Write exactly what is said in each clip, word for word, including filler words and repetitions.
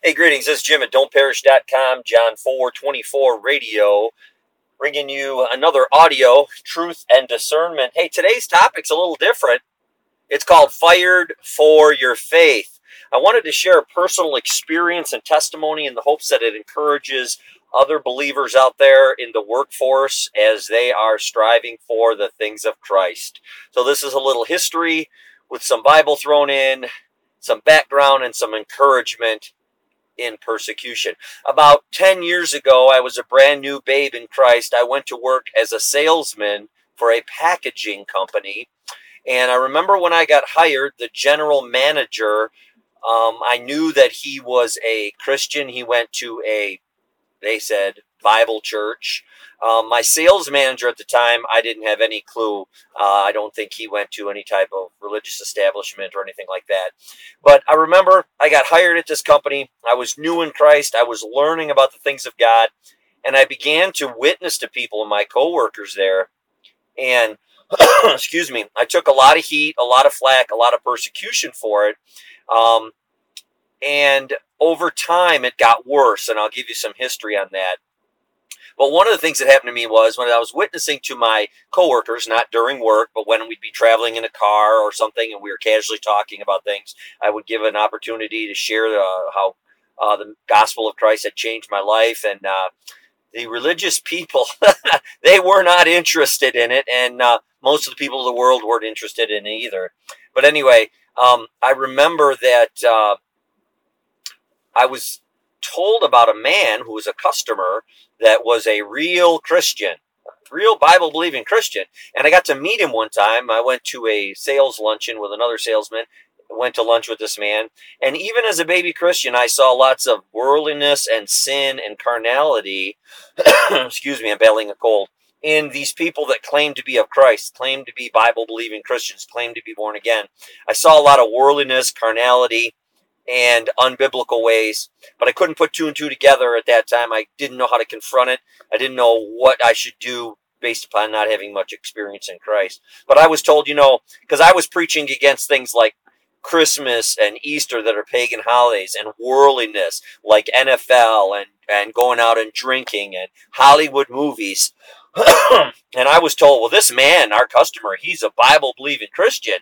Hey, greetings. This is Jim at don't perish dot com, John four twenty-four Radio, bringing you another audio, Truth and Discernment. Hey, today's topic's a little different. It's called Fired for Your Faith. I wanted to share a personal experience and testimony in the hopes that it encourages other believers out there in the workforce as they are striving for the things of Christ. So this is a little history with some Bible thrown in, some background, and some encouragement in persecution. About ten years ago, I was a brand new babe in Christ. I went to work as a salesman for a packaging company. And I remember when I got hired, the general manager, um, I knew that he was a Christian. He went to a, they said, Bible church. Um, my sales manager at the time, I didn't have any clue. Uh, I don't think he went to any type of religious establishment or anything like that. But I remember I got hired at this company. I was new in Christ. I was learning about the things of God. And I began to witness to people and my coworkers there. And, excuse me, I took a lot of heat, a lot of flack, a lot of persecution for it. Um, and over time, it got worse. And I'll give you some history on that. But one of the things that happened to me was when I was witnessing to my coworkers, not during work, but when we'd be traveling in a car or something and we were casually talking about things, I would give an opportunity to share uh, how uh, the gospel of Christ had changed my life. And uh, the religious people, they were not interested in it. And uh, most of the people of the world weren't interested in it either. But anyway, um, I remember that uh, I was told about a man who was a customer that was a real Christian, real Bible-believing Christian. And I got to meet him one time. I went to a sales luncheon with another salesman, went to lunch with this man. And even as a baby Christian, I saw lots of worldliness and sin and carnality, excuse me, I'm battling a cold, in these people that claim to be of Christ, claim to be Bible-believing Christians, claim to be born again. I saw a lot of worldliness, carnality, and unbiblical ways, but I couldn't put two and two together at that time. I didn't know how to confront it. I didn't know what I should do based upon not having much experience in Christ. But I was told, you know, because I was preaching against things like Christmas and Easter that are pagan holidays, and worldliness like N F L and, and going out and drinking and Hollywood movies. And I was told, well, this man, our customer, he's a Bible-believing Christian.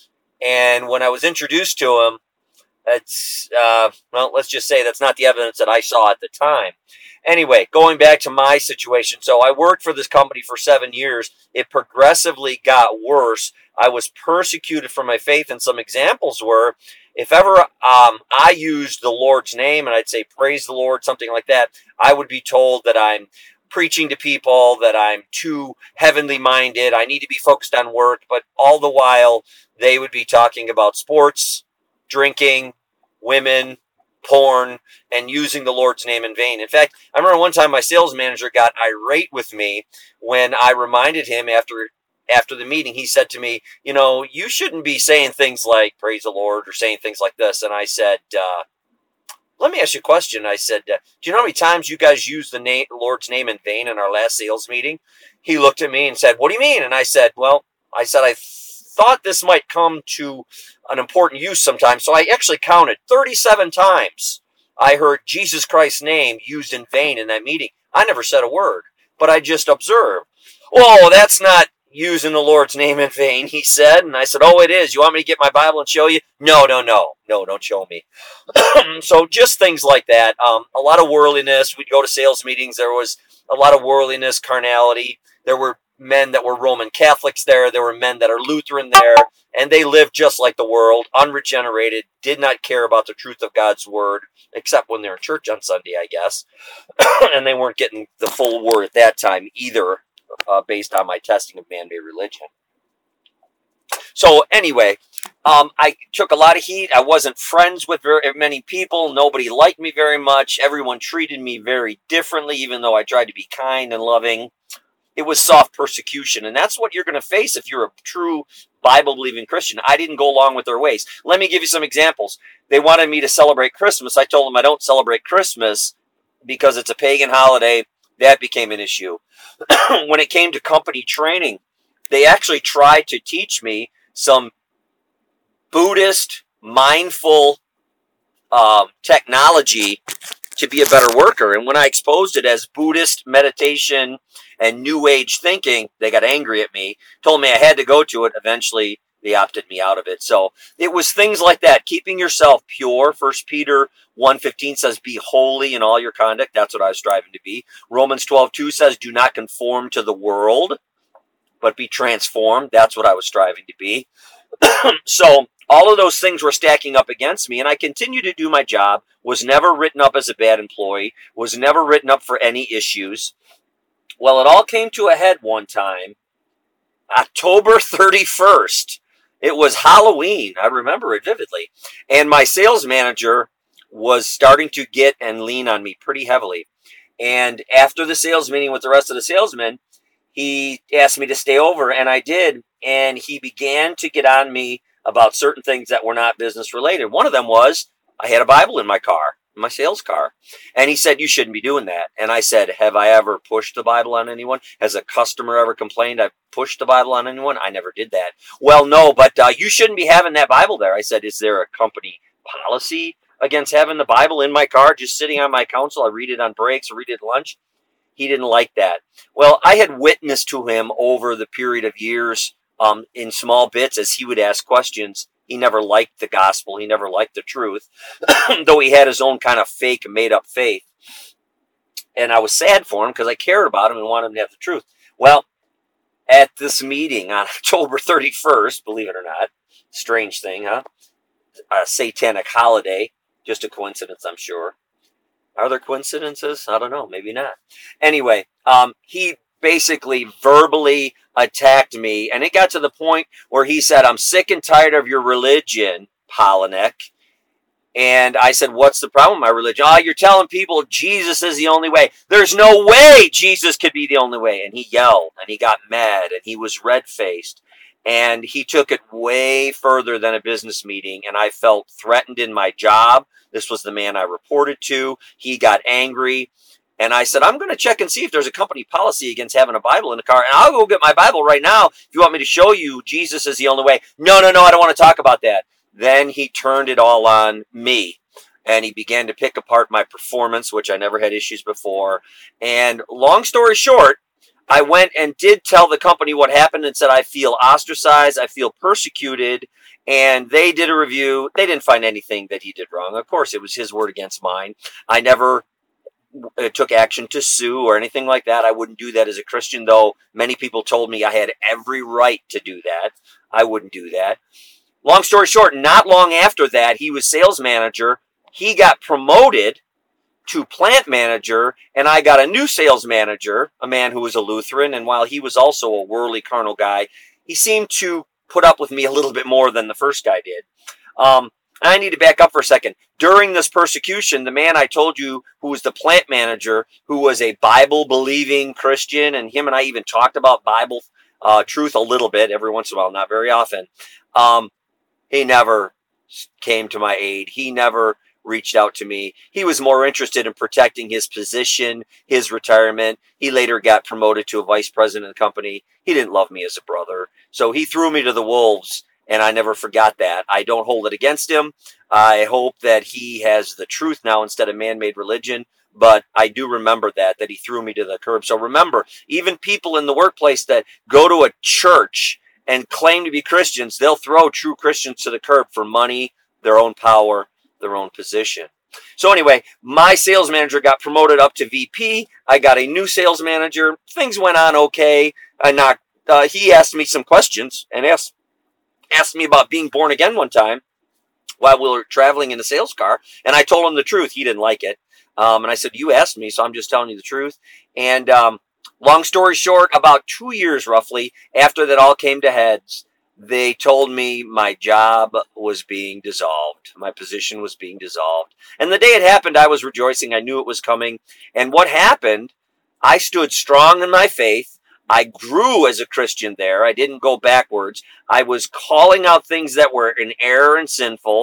And when I was introduced to him, That's, uh, well, let's just say that's not the evidence that I saw at the time. Anyway, going back to my situation. So I worked for this company for seven years. It progressively got worse. I was persecuted for my faith, and some examples were, if ever um, I used the Lord's name, and I'd say, praise the Lord, something like that, I would be told that I'm preaching to people, that I'm too heavenly minded, I need to be focused on work, but all the while, they would be talking about sports, drinking, women, porn, and using the Lord's name in vain. In fact, I remember one time my sales manager got irate with me when I reminded him after after the meeting. He said to me, you know, you shouldn't be saying things like, praise the Lord, or saying things like this. And I said, uh, let me ask you a question. I said, uh, do you know how many times you guys used the name, Lord's name in vain in our last sales meeting? He looked at me and said, what do you mean? And I said, well, I said, I thought this might come to an important use sometime. So I actually counted thirty-seven times I heard Jesus Christ's name used in vain in that meeting. I never said a word, but I just observed. Oh, that's not using the Lord's name in vain, he said. And I said, oh, it is. You want me to get my Bible and show you? No, no, no. No, don't show me. So just things like that. Um, a lot of worldliness. We'd go to sales meetings. There was a lot of worldliness, carnality. There were men that were Roman Catholics there. There were men that are Lutheran there. And they lived just like the world, unregenerated, did not care about the truth of God's word, except when they're in church on Sunday, I guess. And they weren't getting the full word at that time either, uh, based on my testing of man-made religion. So anyway, um, I took a lot of heat. I wasn't friends with very many people. Nobody liked me very much. Everyone treated me very differently, even though I tried to be kind and loving. It was soft persecution, and that's what you're going to face if you're a true Bible-believing Christian. I didn't go along with their ways. Let me give you some examples. They wanted me to celebrate Christmas. I told them I don't celebrate Christmas because it's a pagan holiday. That became an issue. When it came to company training, they actually tried to teach me some Buddhist, mindful um, technology to be a better worker. And when I exposed it as Buddhist meditation and New Age thinking, they got angry at me, told me I had to go to it. Eventually, they opted me out of it. So it was things like that. Keeping yourself pure. First Peter one fifteen says, be holy in all your conduct. That's what I was striving to be. Romans twelve two says, do not conform to the world, but be transformed. That's what I was striving to be. So all of those things were stacking up against me, and I continued to do my job, was never written up as a bad employee, was never written up for any issues. Well, it all came to a head one time, October thirty-first. It was Halloween. I remember it vividly. And my sales manager was starting to get and lean on me pretty heavily. And after the sales meeting with the rest of the salesmen, he asked me to stay over, and I did. And he began to get on me about certain things that were not business related. One of them was I had a Bible in my car, in my sales car. And he said, you shouldn't be doing that. And I said, have I ever pushed the Bible on anyone? Has a customer ever complained I've pushed the Bible on anyone? I never did that. Well, no, but uh, you shouldn't be having that Bible there. I said, is there a company policy against having the Bible in my car, just sitting on my console? I read it on breaks, I read it at lunch. He didn't like that. Well, I had witnessed to him over the period of years um, in small bits as he would ask questions. He never liked the gospel. He never liked the truth, though he had his own kind of fake, made-up faith. And I was sad for him because I cared about him and wanted him to have the truth. Well, at this meeting on October thirty-first, believe it or not, strange thing, huh? A satanic holiday, just a coincidence, I'm sure. Are there coincidences? I don't know, maybe not. Anyway, um, he basically verbally attacked me, and it got to the point where he said, I'm sick and tired of your religion, Polinek. And I said, what's the problem with my religion? Oh, you're telling people Jesus is the only way. There's no way Jesus could be the only way. And he yelled, and he got mad, and he was red-faced. And he took it way further than a business meeting, and I felt threatened in my job. This was the man I reported to. He got angry. And I said, I'm going to check and see if there's a company policy against having a Bible in the car. And I'll go get my Bible right now if you want me to show you Jesus is the only way. No, no, no, I don't want to talk about that. Then he turned it all on me. And he began to pick apart my performance, which I never had issues before. And long story short, I went and did tell the company what happened and said, I feel ostracized, I feel persecuted. And they did a review. They didn't find anything that he did wrong. Of course, it was his word against mine. I never took action to sue or anything like that. I wouldn't do that as a Christian, though many people told me I had every right to do that. I wouldn't do that. Long story short, not long after that, he was sales manager. He got promoted to plant manager, and I got a new sales manager, a man who was a Lutheran, and while he was also a worldly carnal guy, he seemed to put up with me a little bit more than the first guy did. Um, I need to back up for a second. During this persecution, the man I told you who was the plant manager, who was a Bible-believing Christian, and him and I even talked about Bible uh, truth a little bit every once in a while, not very often, um, he never came to my aid. He never reached out to me. He was more interested in protecting his position, his retirement. He later got promoted to a vice president of the company. He didn't love me as a brother, so he threw me to the wolves. And I never forgot that. I don't hold it against him. I hope that he has the truth now instead of man-made religion. But I do remember that, that he threw me to the curb. So remember, even people in the workplace that go to a church and claim to be Christians, they'll throw true Christians to the curb for money, their own power, their own position. So anyway, my sales manager got promoted up to V P. I got a new sales manager. Things went on okay. I knocked, uh, he asked me some questions and asked asked me about being born again one time while we were traveling in a sales car, and I told him the truth. He didn't like it. Um, and I said, you asked me, so I'm just telling you the truth. And um, long story short, about two years roughly after that all came to heads, they told me my job was being dissolved. My position was being dissolved. And the day it happened, I was rejoicing. I knew it was coming. And what happened, I stood strong in my faith. I grew as a Christian there. I didn't go backwards. I was calling out things that were in error and sinful.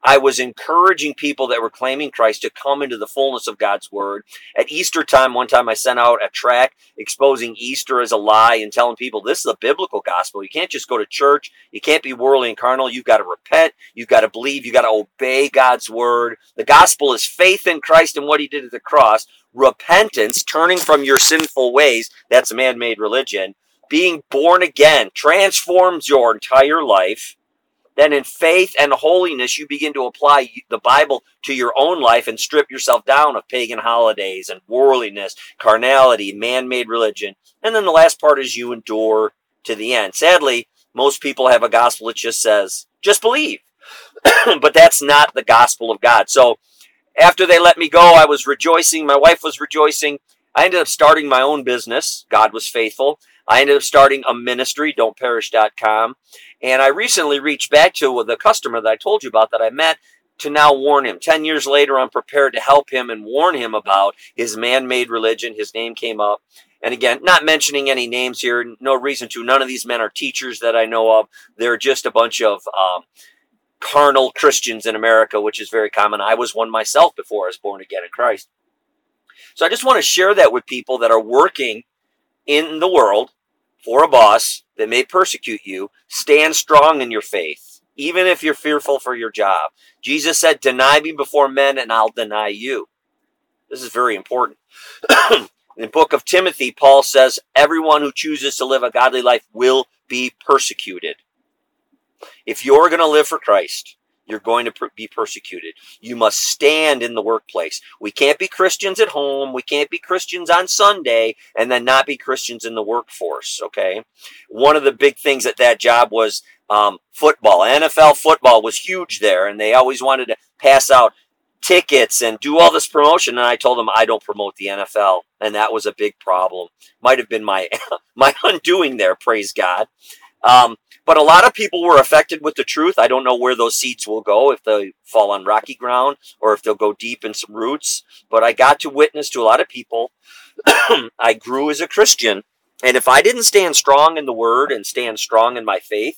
I was encouraging people that were claiming Christ to come into the fullness of God's word. At Easter time, one time I sent out a tract exposing Easter as a lie and telling people this is a biblical gospel. You can't just go to church. You can't be worldly and carnal. You've got to repent. You've got to believe. You've got to obey God's word. The gospel is faith in Christ and what he did at the cross. Repentance, turning from your sinful ways. That's a man-made religion. Being born again transforms your entire life. Then in faith and holiness, you begin to apply the Bible to your own life and strip yourself down of pagan holidays and worldliness, carnality, man-made religion. And then the last part is you endure to the end. Sadly, most people have a gospel that just says, just believe. But that's not the gospel of God. So after they let me go, I was rejoicing. My wife was rejoicing. I ended up starting my own business. God was faithful. I ended up starting a ministry, don't perish dot com. And I recently reached back to the customer that I told you about that I met to now warn him. Ten years later, I'm prepared to help him and warn him about his man-made religion. His name came up. And again, not mentioning any names here, no reason to. None of these men are teachers that I know of. They're just a bunch of um, carnal Christians in America, which is very common. I was one myself before I was born again in Christ. So I just want to share that with people that are working in the world for a boss that may persecute you. Stand strong in your faith, even if you're fearful for your job. Jesus said, deny me before men and I'll deny you. This is very important. In the book of Timothy, Paul says, everyone who chooses to live a godly life will be persecuted. If you're going to live for Christ, you're going to be persecuted. You must stand in the workplace. We can't be Christians at home. We can't be Christians on Sunday and then not be Christians in the workforce, okay? One of the big things at that job was um, football. N F L football was huge there, and they always wanted to pass out tickets and do all this promotion, and I told them I don't promote the N F L, and that was a big problem. Might have been my, my undoing there, praise God. Um, but a lot of people were affected with the truth. I don't know where those seeds will go, if they fall on rocky ground or if they'll go deep in some roots. But I got to witness to a lot of people. I grew as a Christian. And if I didn't stand strong in the word and stand strong in my faith,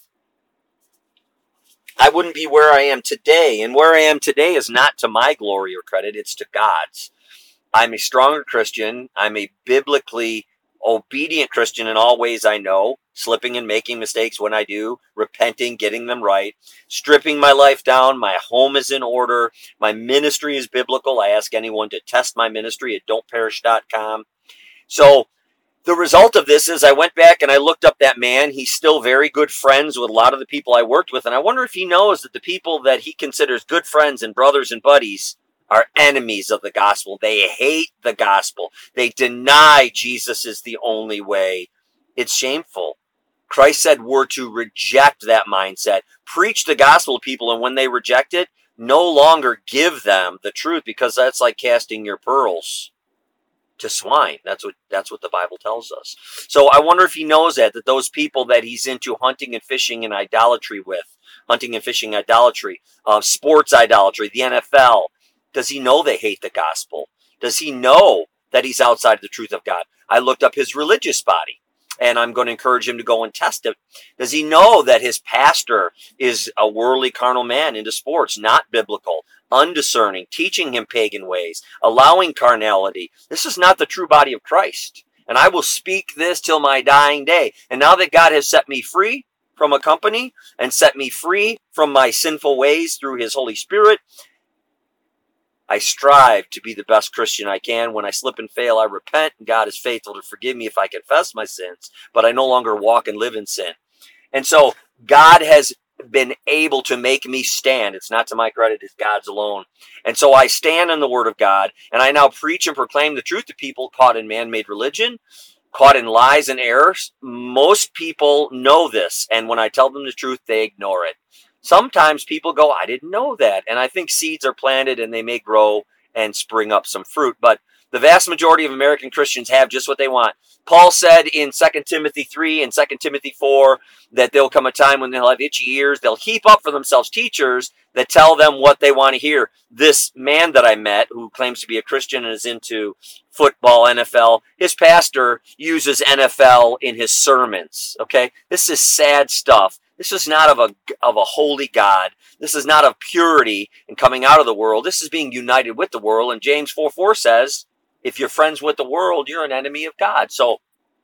I wouldn't be where I am today. And where I am today is not to my glory or credit. It's to God's. I'm a stronger Christian. I'm a biblically obedient Christian in all ways I know, slipping and making mistakes when I do, repenting, getting them right, stripping my life down. My home is in order. My ministry is biblical. I ask anyone to test my ministry at don't perish dot com. So the result of this is I went back and I looked up that man. He's still very good friends with a lot of the people I worked with. And I wonder if he knows that the people that he considers good friends and brothers and buddies are enemies of the gospel. They hate the gospel. They deny Jesus is the only way. It's shameful. Christ said we're to reject that mindset, preach the gospel to people, and when they reject it, no longer give them the truth, because that's like casting your pearls to swine. That's what that's what the Bible tells us. So I wonder if he knows that, that those people that he's into hunting and fishing and idolatry with, hunting and fishing idolatry, uh, sports idolatry, the N F L, does he know they hate the gospel? Does he know that he's outside the truth of God? I looked up his religious body, and I'm going to encourage him to go and test it. Does he know that his pastor is a worldly carnal man into sports, not biblical, undiscerning, teaching him pagan ways, allowing carnality? This is not the true body of Christ. And I will speak this till my dying day. And now that God has set me free from a company and set me free from my sinful ways through his Holy Spirit, I strive to be the best Christian I can. When I slip and fail, I repent, and God is faithful to forgive me if I confess my sins, but I no longer walk and live in sin. And so God has been able to make me stand. It's not to my credit, it's God's alone. And so I stand in the Word of God, and I now preach and proclaim the truth to people caught in man-made religion, caught in lies and errors. Most people know this, and when I tell them the truth, they ignore it. Sometimes people go, I didn't know that. And I think seeds are planted and they may grow and spring up some fruit. But the vast majority of American Christians have just what they want. Paul said in Second Timothy three and Second Timothy four that there'll come a time when they'll have itchy ears. They'll heap up for themselves teachers that tell them what they want to hear. This man that I met, who claims to be a Christian and is into football, N F L, his pastor uses N F L in his sermons. Okay, this is sad stuff. This is not of a of a holy God. This is not of purity and coming out of the world. This is being united with the world. And James four four says, if you're friends with the world, you're an enemy of God. So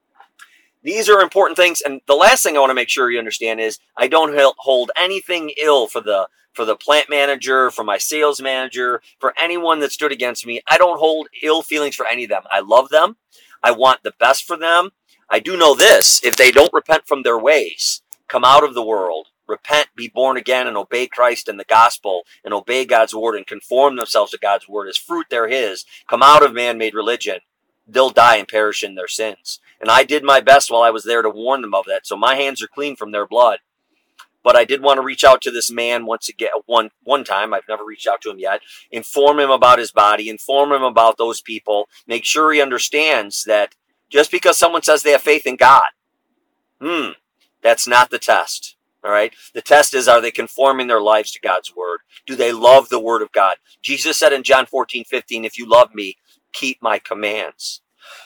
these are important things. And the last thing I want to make sure you understand is I don't hold anything ill for the for the plant manager, for my sales manager, for anyone that stood against me. I don't hold ill feelings for any of them. I love them. I want the best for them. I do know this: if they don't repent from their ways, come out of the world, repent, be born again, and obey Christ and the gospel, and obey God's word, and conform themselves to God's word as fruit they're his, come out of man-made religion, they'll die and perish in their sins. And I did my best while I was there to warn them of that. So my hands are clean from their blood. But I did want to reach out to this man once again, one one time. I've never reached out to him yet. Inform him about his body. Inform him about those people. Make sure he understands that just because someone says they have faith in God, hmm, that's not the test. All right. The test is, are they conforming their lives to God's word? Do they love the word of God? Jesus said in John fourteen fifteen, if you love me, keep my commands.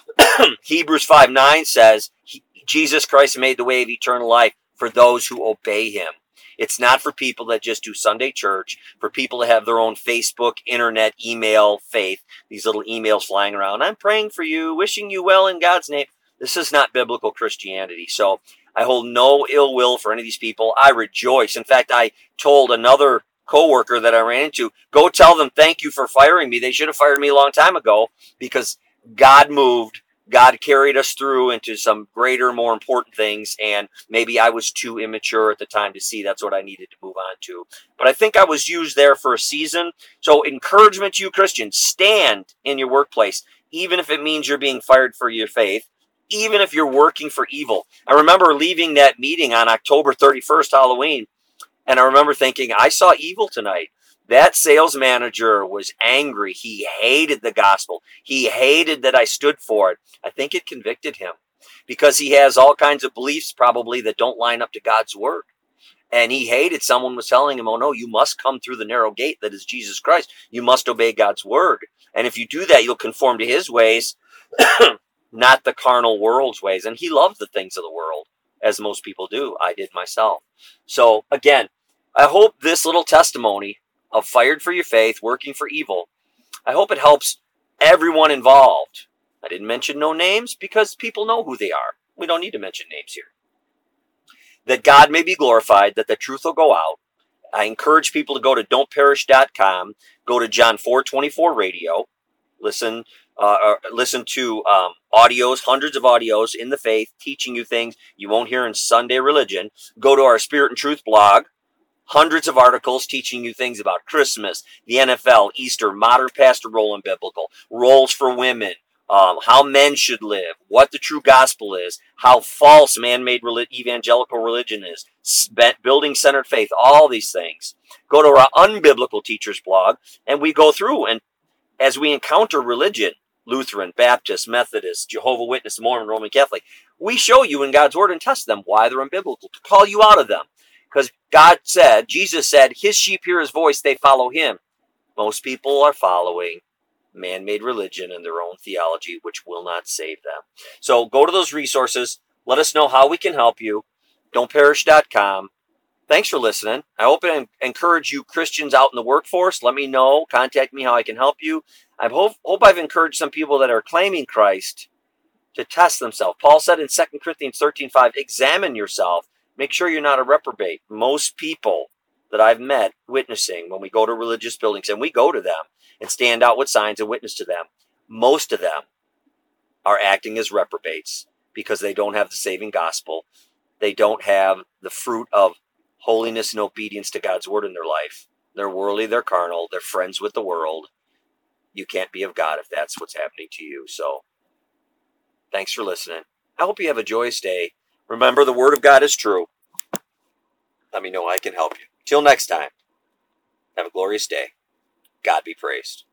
Hebrews five nine says, Jesus Christ made the way of eternal life for those who obey him. It's not for people that just do Sunday church, for people to have their own Facebook, internet, email, faith, these little emails flying around. I'm praying for you, wishing you well in God's name. This is not biblical Christianity. So I hold no ill will for any of these people. I rejoice. In fact, I told another coworker that I ran into, go tell them thank you for firing me. They should have fired me a long time ago, because God moved. God carried us through into some greater, more important things, and maybe I was too immature at the time to see that's what I needed to move on to. But I think I was used there for a season. So encouragement to you Christians, stand in your workplace, even if it means you're being fired for your faith, even if you're working for evil. I remember leaving that meeting on October thirty-first, Halloween, and I remember thinking, I saw evil tonight. That sales manager was angry. He hated the gospel. He hated that I stood for it. I think it convicted him, because he has all kinds of beliefs probably that don't line up to God's word. And he hated someone was telling him, oh no, you must come through the narrow gate that is Jesus Christ. You must obey God's word. And if you do that, you'll conform to his ways, not the carnal world's ways. And he loved the things of the world, as most people do. I did myself. So again, I hope this little testimony of fired for your faith, working for evil, I hope it helps everyone involved. I didn't mention no names because people know who they are. We don't need to mention names here. That God may be glorified, that the truth will go out. I encourage people to go to don't perish dot com, go to John four twenty-four radio, listen uh, or listen to um, audios, hundreds of audios in the faith, teaching you things you won't hear in Sunday religion. Go to our Spirit and Truth blog. Hundreds of articles teaching you things about Christmas, the N F L, Easter, modern pastor role in biblical, roles for women, um, how men should live, what the true gospel is, how false man-made evangelical religion is, building-centered faith, all these things. Go to our unbiblical teachers blog, and we go through, and as we encounter religion, Lutheran, Baptist, Methodist, Jehovah's Witness, Mormon, Roman Catholic, we show you in God's word and test them why they're unbiblical, to call you out of them. Because God said, Jesus said, his sheep hear his voice, they follow him. Most people are following man-made religion and their own theology, which will not save them. So go to those resources. Let us know how we can help you. don't perish dot com. Thanks for listening. I hope and encourage you Christians out in the workforce. Let me know. Contact me how I can help you. I hope, hope I've encouraged some people that are claiming Christ to test themselves. Paul said in Second Corinthians thirteen five, examine yourself. Make sure you're not a reprobate. Most people that I've met witnessing when we go to religious buildings, and we go to them and stand out with signs and witness to them, most of them are acting as reprobates because they don't have the saving gospel. They don't have the fruit of holiness and obedience to God's word in their life. They're worldly, they're carnal, they're friends with the world. You can't be of God if that's what's happening to you. So, thanks for listening. I hope you have a joyous day. Remember, the word of God is true. Let me know I can help you. Till next time, have a glorious day. God be praised.